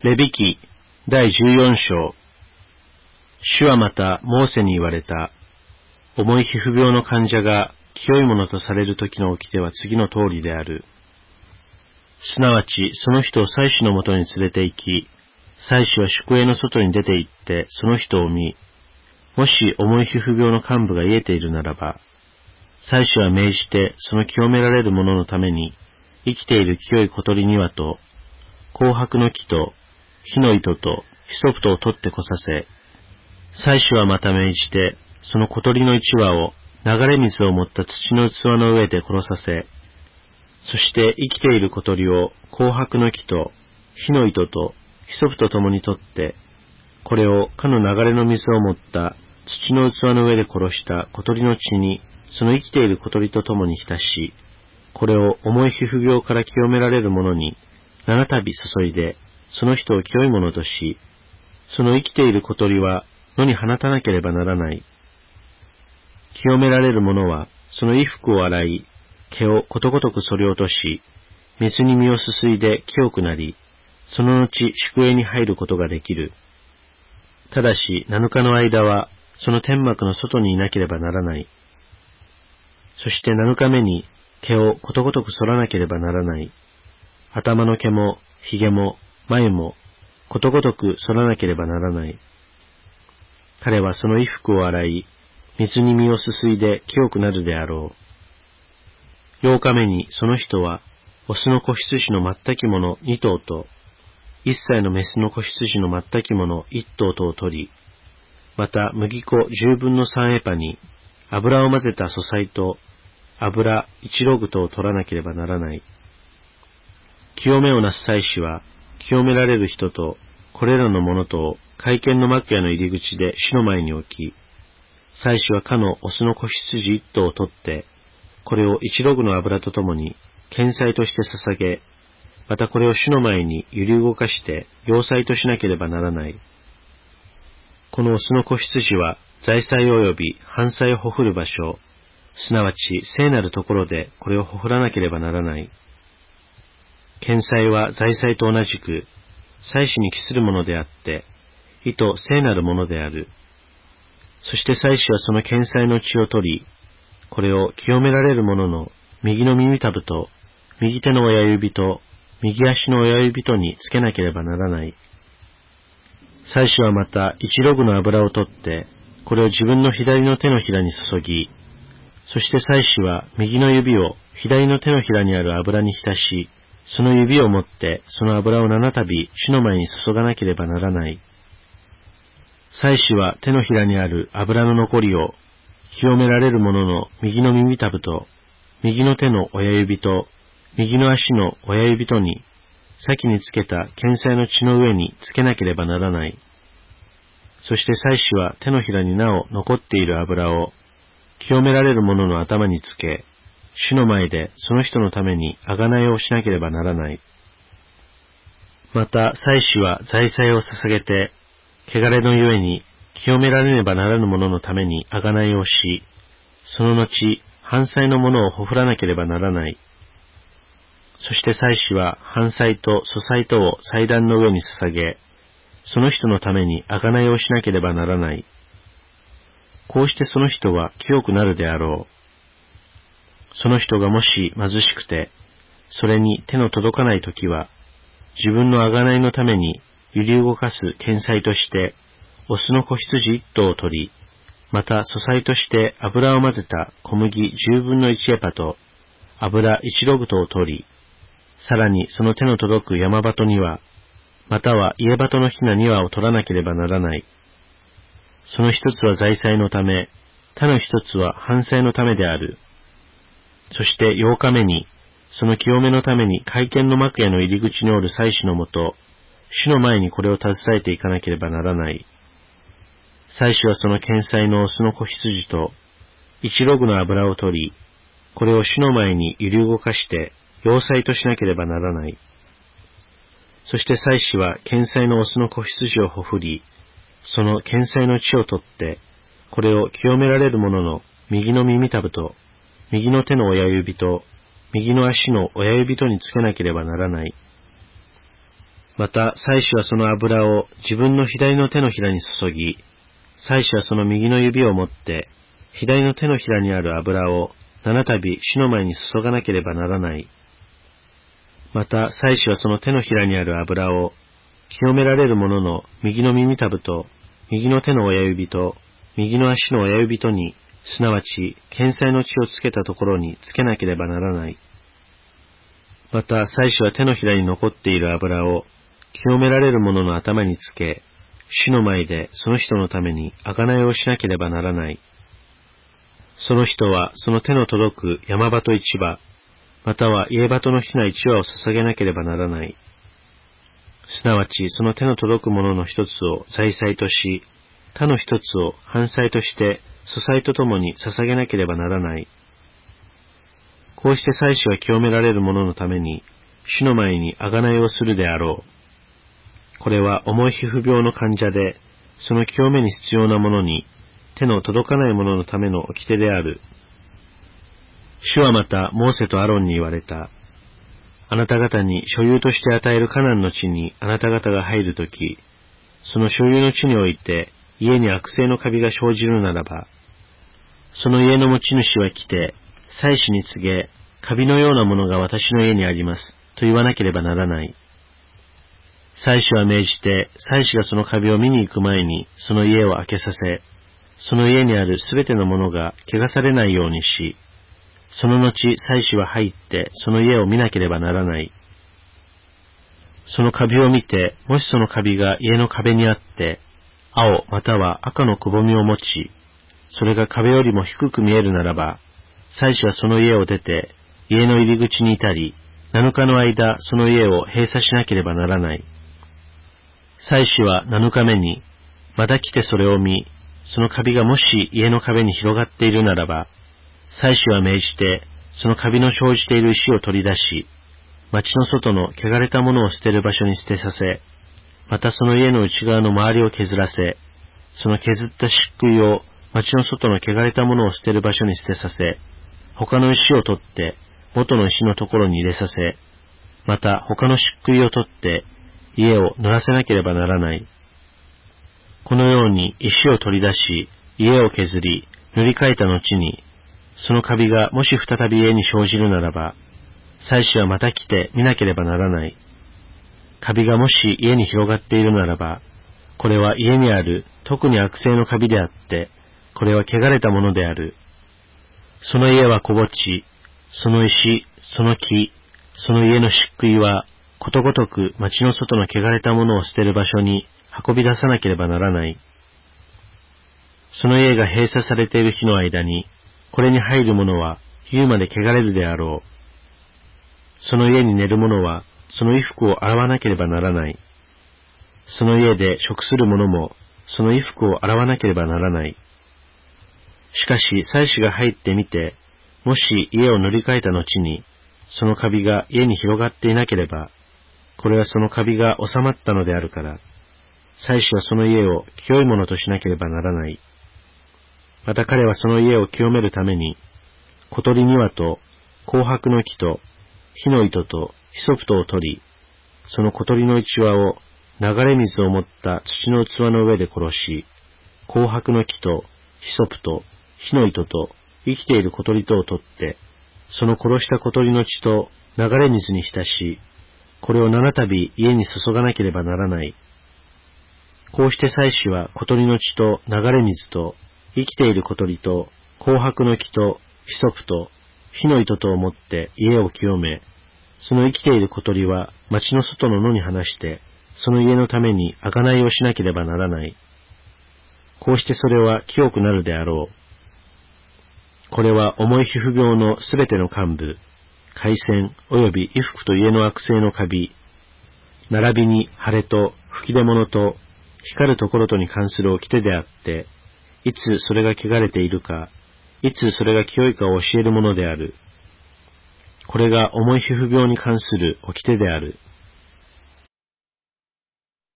レビ記第14章。主はまたモーセに言われた。重い皮膚病の患者が清いものとされる時の掟は次の通りである。すなわちその人を祭司のもとに連れて行き、祭司は宿営の外に出て行ってその人を見、もし重い皮膚病の患部が癒えているならば、祭司は命じてその清められる者のために生きている清い小鳥2羽と紅白の木と火の糸とヒソプトを取ってこさせ、祭司はまた命じてその小鳥の1羽を流れ水を持った土の器の上で殺させ、そして生きている小鳥を紅白の木と火の糸とヒソプと共に取って、これをかの流れの水を持った土の器の上で殺した小鳥の血にその生きている小鳥と共に浸し、これを重い皮膚病から清められる者に7度注いで、その人を清いものとし、その生きている小鳥は野に放たなければならない。清められる者はその衣服を洗い、毛をことごとく剃り落とし、水に身をすすいで清くなり、その後宿営に入ることができる。ただし7日の間はその天幕の外にいなければならない。そして7日目に毛をことごとく剃らなければならない。頭の毛も髭も眉もことごとく剃らなければならない。彼はその衣服を洗い、水に身をすすいで清くなるであろう。8日目にその人は、オスの子羊の全きもの2頭と、1歳のメスの子羊の全きもの1頭とを取り、また麦粉10分の3エパに、油を混ぜた素菜と、油1ログとを取らなければならない。清めをなす祭司は、清められる人と、これらのものとを会見の幕屋の入り口で主の前に置き、祭司はかのオスの子羊1頭を取って、これを1ログの油とともに、献祭として捧げ、またこれを主の前に揺り動かして、要祭としなければならない。このオスの子羊は、財祭及び燔祭をほふる場所、すなわち聖なるところでこれをほふらなければならない。献祭は財祭と同じく、祭司に帰するものであって、意図聖なるものである。そして祭司はその献祭の血を取り、これを清められる者の右の耳たぶと、右手の親指と、右足の親指とにつけなければならない。祭司はまた1ログの油を取って、これを自分の左の手のひらに注ぎ、そして祭司は右の指を左の手のひらにある油に浸し、その指を持ってその油を7度主の前に注がなければならない。祭司は手のひらにある油の残りを清められる者の右の耳たぶと、右の手の親指と、右の足の親指とに、先につけた献祭の血の上につけなければならない。そして祭司は手のひらになお残っている油を、清められる者の頭につけ、主の前でその人のために贖いをしなければならない。また祭司は財祭を捧げて、汚れのゆえに清められねばならぬ者のために贖いをし、その後、燔祭のものをほふらなければならない。そして祭司は燔祭と素祭とを祭壇の上に捧げ、その人のために贖いをしなければならない。こうしてその人は清くなるであろう。その人がもし貧しくて、それに手の届かないときは、自分の贖いのために揺り動かす献祭として、オスの子羊1頭を取り、また素祭として油を混ぜた小麦10分の1エパと、油1ログトを取り、さらにその手の届く山鳩2羽、または家鳩のひな2羽を取らなければならない。その一つは財祭のため、他の一つは燔祭のためである。そして8日目に、その清めのために会見の幕屋の入り口におる祭司のもと、主の前にこれを携えていかなければならない。祭司はその献祭のオスの子羊と、1ログの油を取り、これを主の前に揺り動かして、要祭としなければならない。そして祭司は献祭のオスの子羊をほふり、その献祭の血を取って、これを清められる者の右の耳たぶと、右の手の親指と、右の足の親指とにつけなければならない。 また、祭司はその油を自分の左の手のひらに注ぎ、祭司はその右の指を持って、左の手のひらにある油を7度主の前に注がなければならない。また、祭司はその手のひらにある油を、清められる者の右の耳たぶと、右の手の親指と、右の足の親指とに、すなわち、献祭の血をつけたところにつけなければならない。また、祭司は手のひらに残っている油を、清められる者の頭につけ、主の前でその人のために贖いをしなければならない。その人はその手の届く山鳩1羽、または家鳩のひな1羽を捧げなければならない。すなわちその手の届くものの一つを財祭とし、他の一つを燔祭として素祭とともに捧げなければならない。こうして祭司は清められる者のために、主の前に贖いをするであろう。これは重い皮膚病の患者で、その清めに必要なものに、手の届かない者のための掟である。主はまた、モーセとアロンに言われた。あなた方に所有として与えるカナンの地にあなた方が入るとき、その所有の地において、家に悪性のカビが生じるならば、その家の持ち主は来て、祭司に告げ、カビのようなものが私の家にあります、と言わなければならない。祭司は命じて、祭司がそのカビを見に行く前に、その家を開けさせ、その家にあるすべてのものが汚されないようにし、その後、祭司は入って、その家を見なければならない。そのカビを見て、もしそのカビが家の壁にあって、青または赤のくぼみを持ち、それが壁よりも低く見えるならば、祭司はその家を出て、家の入り口にいたり、7日の間、その家を閉鎖しなければならない。祭司は7日目に、また来てそれを見、そのカビがもし家の壁に広がっているならば、祭司は命じて、そのカビの生じている石を取り出し、町の外の汚れたものを捨てる場所に捨てさせ、またその家の内側の周りを削らせ、その削った漆喰を町の外の汚れたものを捨てる場所に捨てさせ、他の石を取って元の石のところに入れさせ、また他の漆喰を取って家を濡らせなければならない。このように石を取り出し、家を削り、塗り替えた後に、そのカビがもし再び家に生じるならば、祭司はまた来て見なければならない。カビがもし家に広がっているならば、これは家にある特に悪性のカビであって、これは汚れたものである。その家はこぼち、その石、その木、その家の漆喰は、ことごとく町の外の汚れたものを捨てる場所に運び出さなければならない。その家が閉鎖されている日の間に、これに入る者は夕まで汚れるであろう。その家に寝る者は、その衣服を洗わなければならない。その家で食する者も、その衣服を洗わなければならない。しかし、祭司が入ってみて、もし家を塗り替えた後に、そのカビが家に広がっていなければ、これはそのカビが収まったのであるから、祭司はその家を清いものとしなければならない。また彼はその家を清めるために、小鳥2羽と紅白の木と火の糸とヒソプトを取り、その小鳥の1羽を流れ水を持った土の器の上で殺し、紅白の木とヒソプト、火の糸と生きている小鳥とを取って、その殺した小鳥の血と流れ水に浸し、これを7度家に注がなければならない。こうして祭司は小鳥の血と流れ水と生きている小鳥と紅白の木とヒソプと火の糸とを持って家を清め、その生きている小鳥は町の外の野に放して、その家のために贖いをしなければならない。こうしてそれは清くなるであろう。これは重い皮膚病のすべての患部、癬癬及び衣服と家の悪性のカビ、並びに腫れと吹き出物と光るところとに関する掟であって、いつそれが汚れているか、いつそれが清いかを教えるものである。これが重い皮膚病に関する掟である。